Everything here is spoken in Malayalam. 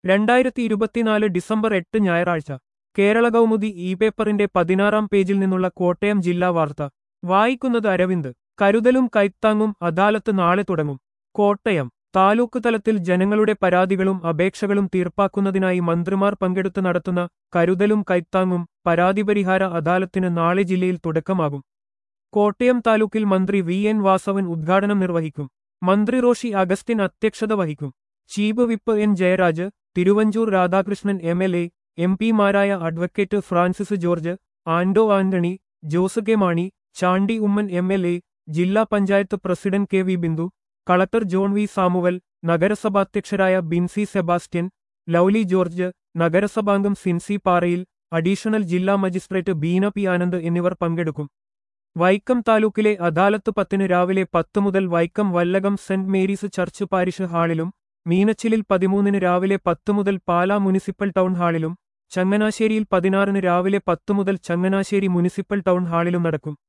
2024 ഡിസംബർ 8 ഞായറാഴ്ച കേരള കൗമുദി ഇ പേപ്പറിന്റെ 16-ാം പേജിൽ നിന്നുള്ള കോട്ടയം ജില്ലാ വാർത്ത വായിക്കുന്നത് അരവിന്ദ്. കരുതലും കൈത്താങ്ങും അദാലത്ത് നാളെ തുടങ്ങും. കോട്ടയം താലൂക്ക് തലത്തിൽ ജനങ്ങളുടെ പരാതികളും അപേക്ഷകളും തീർപ്പാക്കുന്നതിനായി മന്ത്രിമാർ പങ്കെടുത്ത് നടത്തുന്ന കരുതലും കൈത്താങ്ങും പരാതിപരിഹാര അദാലത്തിന് നാളെ ജില്ലയിൽ തുടക്കമാകും. കോട്ടയം താലൂക്കിൽ മന്ത്രി വി എൻ വാസവൻ ഉദ്ഘാടനം നിർവഹിക്കും. മന്ത്രി റോഷി അഗസ്റ്റിൻ അധ്യക്ഷത വഹിക്കും. Chief whip N Jayaraj, Thiruvanchoor Radhakrishnan MLA, എം.പിമാരായ advocate Francis George, Anto Antony, Jose K Mani, Chandy Oommen MLA, ജില്ലാ panchayat president K V Bindu, collector John V Samuel, നഗരസഭാധ്യക്ഷരായ ബിൻസി സെബാസ്റ്റ്യൻ, ലൗലി ജോർജ്, നഗരസഭാംഗം സിൻസി പാറയിൽ, അഡീഷണൽ ജില്ലാ മജിസ്ട്രേറ്റ് ബീന പി ആനന്ദ് എന്നിവർ പങ്കെടുക്കും. വൈക്കം താലൂക്കിലെ അദാലത്ത് 10-ന് രാവിലെ 10 മുതൽ Vaikom Vallakam saint Mary's church parish ഹാളിലും, മീനച്ചിലിൽ 13-ന് രാവിലെ 10 മുതൽ പാലാ മുനിസിപ്പൽ ടൗൺ ഹാളിലും, ചങ്ങനാശ്ശേരിയിൽ 16-ന് രാവിലെ 10 മുതൽ ചങ്ങനാശ്ശേരി മുനിസിപ്പൽ ടൗൺ ഹാളിലും നടക്കും.